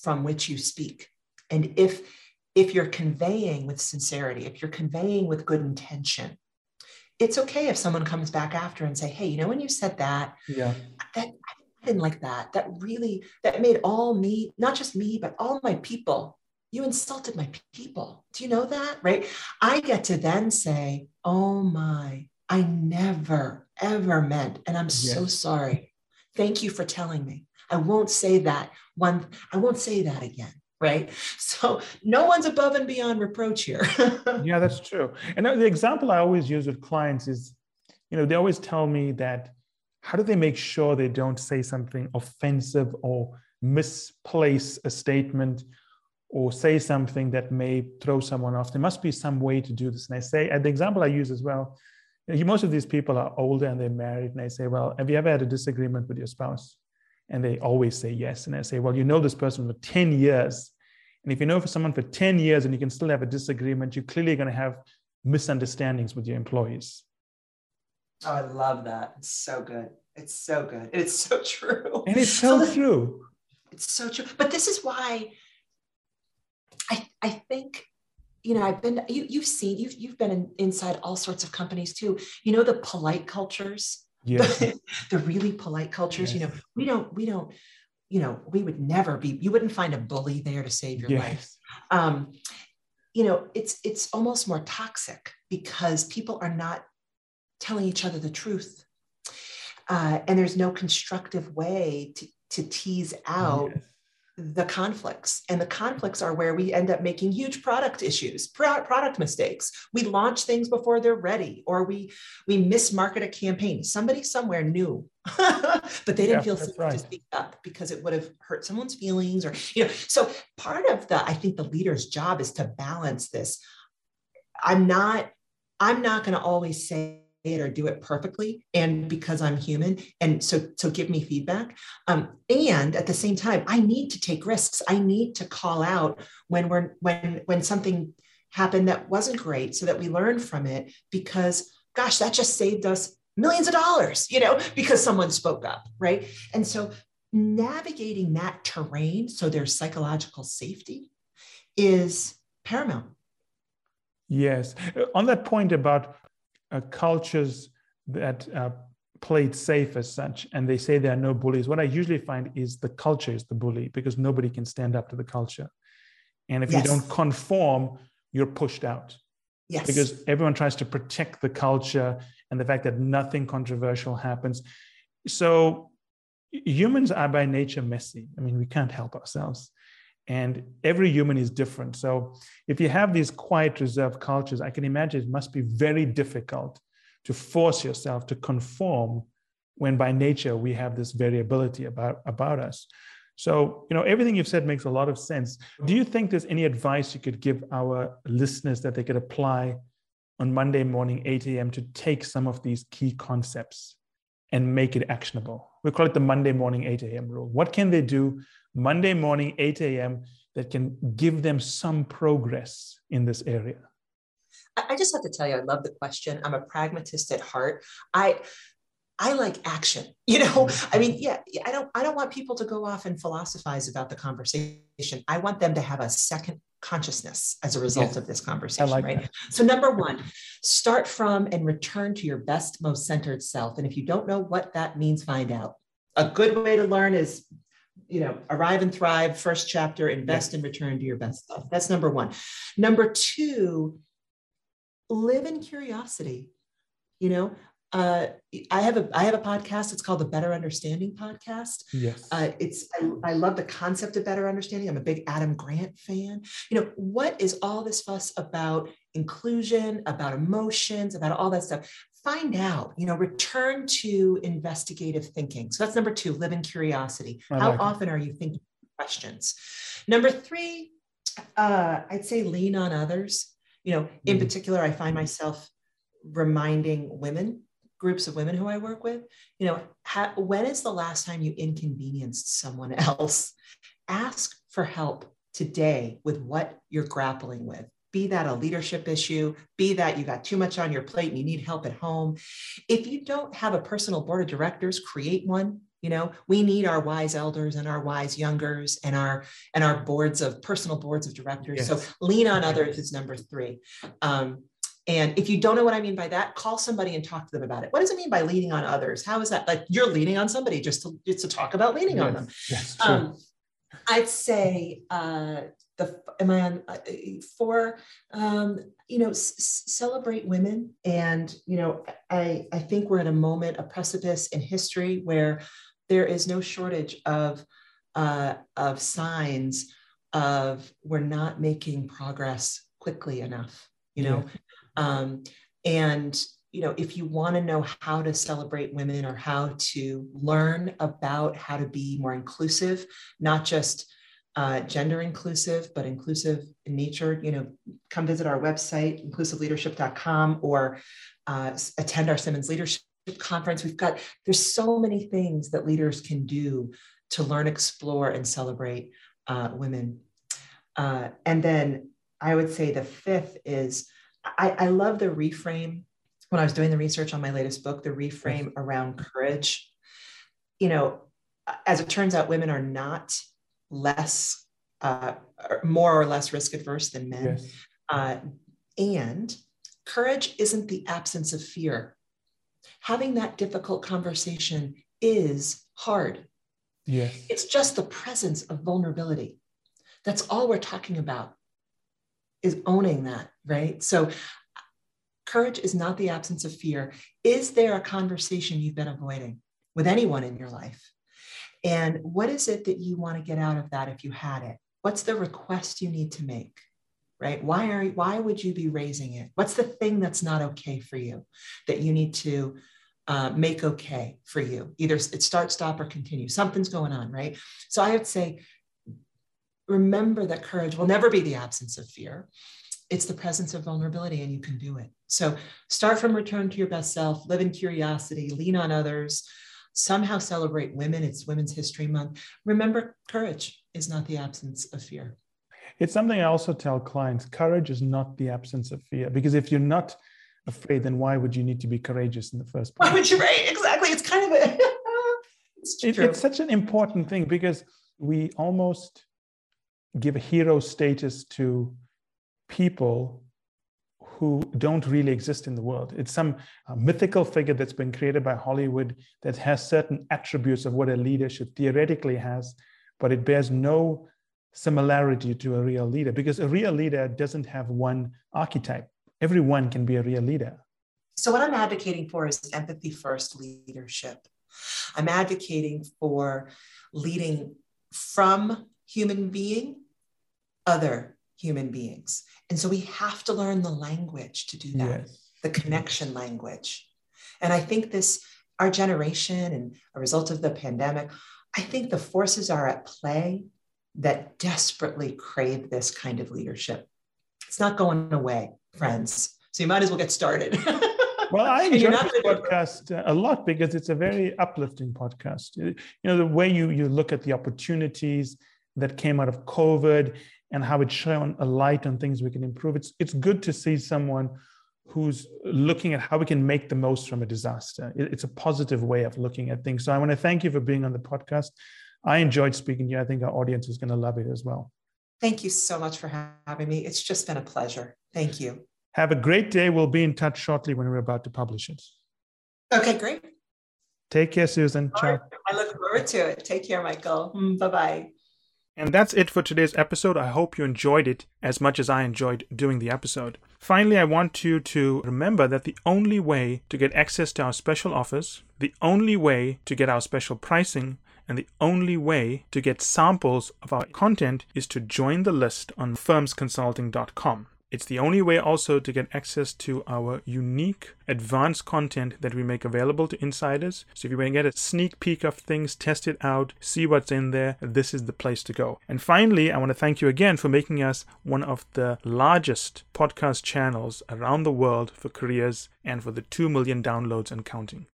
from which you speak. And if you're conveying with sincerity, if you're conveying with good intention, it's okay if someone comes back after and say, hey, you know, when you said that, Yeah. I didn't like that. That made all me, not just me, but all my people. You insulted my people. Do you know that? Right? I get to then say, oh my, I never, ever meant, and I'm so Yes. sorry. Thank you for telling me. I won't say that again. Right? So no one's above and beyond reproach here. Yeah, that's true. And the example I always use with clients is, they always tell me that how do they make sure they don't say something offensive or misplace a statement or say something that may throw someone off? There must be some way to do this. And I say, and the example I use as well, most of these people are older and they're married. And I say, well, have you ever had a disagreement with your spouse? And they always say yes. And I say, well, you know this person for 10 years. And if you know for someone for 10 years and you can still have a disagreement, you're clearly going to have misunderstandings with your employees. Oh, I love that. It's so good. It's so good. It's so true. And it's so true. It's so true. But this is why I think, you've been inside all sorts of companies too. The polite cultures, yes. the really polite cultures, yes. we would never be, you wouldn't find a bully there to save your yes. life. It's almost more toxic because people are not telling each other the truth. And there's no constructive way to tease out yes. the conflicts. And the conflicts are where we end up making huge product mistakes. We launch things before they're ready, or we mismarket a campaign. Somebody somewhere knew, but they didn't feel safe to speak up because it would have hurt someone's feelings, or, so part of I think the leader's job is to balance this. I'm not going to always say it or do it perfectly, and because I'm human, and so give me feedback. And at the same time, I need to take risks. I need to call out when something happened that wasn't great, so that we learn from it. Because, gosh, that just saved us millions of dollars, because someone spoke up, right? And so navigating that terrain so there's psychological safety is paramount. Yes. On that point about cultures that play it safe as such, and they say there are no bullies, what I usually find is the culture is the bully, because nobody can stand up to the culture. And if you don't conform, you're pushed out. Yes. Because everyone tries to protect the culture and the fact that nothing controversial happens. So humans are by nature messy. I mean, we can't help ourselves. And every human is different. So if you have these quiet, reserved cultures, I can imagine it must be very difficult to force yourself to conform when by nature we have this variability about us. So, everything you've said makes a lot of sense. Do you think there's any advice you could give our listeners that they could apply on Monday morning, 8 a.m. to take some of these key concepts and make it actionable? We call it the Monday morning, 8 a.m. rule. What can they do Monday morning, 8 a.m. that can give them some progress in this area? I just have to tell you, I love the question. I'm a pragmatist at heart. I like action, I mean, I don't want people to go off and philosophize about the conversation. I want them to have a second consciousness as a result of this conversation, right? That. So number one, start from and return to your best, most centered self. And if you don't know what that means, find out. A good way to learn is, Arrive and Thrive, first chapter, invest and return to your best self. That's number one. Number two, live in curiosity. I have a podcast. It's called the Better Understanding Podcast. Yes. I love the concept of better understanding. I'm a big Adam Grant fan. What is all this fuss about inclusion, about emotions, about all that stuff? Find out, return to investigative thinking. So that's number two, live in curiosity. How often are you thinking questions? Number three, I'd say lean on others. In particular, I find myself reminding groups of women who I work with, when is the last time you inconvenienced someone else? Ask for help today with what you're grappling with. Be that a leadership issue, be that you got too much on your plate and you need help at home. If you don't have a personal board of directors, create one. We need our wise elders and our wise youngers and our personal boards of directors. Yes. So lean on others is number 3. And if you don't know what I mean by that, call somebody and talk to them about it. What does it mean by leaning on others? How is that? Like you're leaning on somebody just to talk about leaning on them. Yes, true. I'd say celebrate women. And, I think we're at a precipice in history where there is no shortage of signs of we're not making progress quickly enough, if you want to know how to celebrate women or how to learn about how to be more inclusive, not just gender inclusive, but inclusive in nature, come visit our website, inclusiveleadership.com, or attend our Simmons Leadership Conference. There's so many things that leaders can do to learn, explore, and celebrate women. And then I would say the 5th is, I love the reframe. When I was doing the research on my latest book, the reframe around courage, as it turns out, women are not more or less risk adverse than men. Yes. And courage isn't the absence of fear. Having that difficult conversation is hard. Yes. It's just the presence of vulnerability. That's all we're talking about, is owning that, right? So courage is not the absence of fear. Is there a conversation you've been avoiding with anyone in your life? And what is it that you want to get out of that if you had it? What's the request you need to make, right? Why would you be raising it? What's the thing that's not okay for you that you need to make okay for you? Either it's start, stop, or continue. Something's going on, right? So I would say, remember that courage will never be the absence of fear. It's the presence of vulnerability, and you can do it. So start from return to your best self, live in curiosity, lean on others, somehow celebrate women. It's Women's History Month. Remember, courage is not the absence of fear. It's something I also tell clients. Courage is not the absence of fear, because if you're not afraid, then why would you need to be courageous in the first place? Why would you, right? Exactly. It's kind of it's such an important thing, because we almost give a hero status to people who don't really exist in the world. It's some mythical figure that's been created by Hollywood that has certain attributes of what a leader should theoretically has, but it bears no similarity to a real leader, because a real leader doesn't have one archetype. Everyone can be a real leader. So what I'm advocating for is empathy first leadership. I'm advocating for leading from human being, other human beings. And so we have to learn the language to do that, yes. The connection language. And I think our generation, and a result of the pandemic, I think the forces are at play that desperately crave this kind of leadership. It's not going away, friends. So you might as well get started. Well, I enjoy this podcast a lot, because it's a very uplifting podcast. The way you look at the opportunities that came out of COVID and how it's shown a light on things we can improve. It's good to see someone who's looking at how we can make the most from a disaster. It's a positive way of looking at things. So I want to thank you for being on the podcast. I enjoyed speaking to you. I think our audience is going to love it as well. Thank you so much for having me. It's just been a pleasure. Thank you. Have a great day. We'll be in touch shortly when we're about to publish it. Okay, great. Take care, Susan. Ciao. Right. I look forward to it. Take care, Michael. Bye-bye. And that's it for today's episode. I hope you enjoyed it as much as I enjoyed doing the episode. Finally, I want you to remember that the only way to get access to our special offers, the only way to get our special pricing, and the only way to get samples of our content is to join the list on firmsconsulting.com. It's the only way also to get access to our unique advanced content that we make available to insiders. So if you want to get a sneak peek of things, test it out, see what's in there, this is the place to go. And finally, I want to thank you again for making us one of the largest podcast channels around the world for careers and for the 2 million downloads and counting.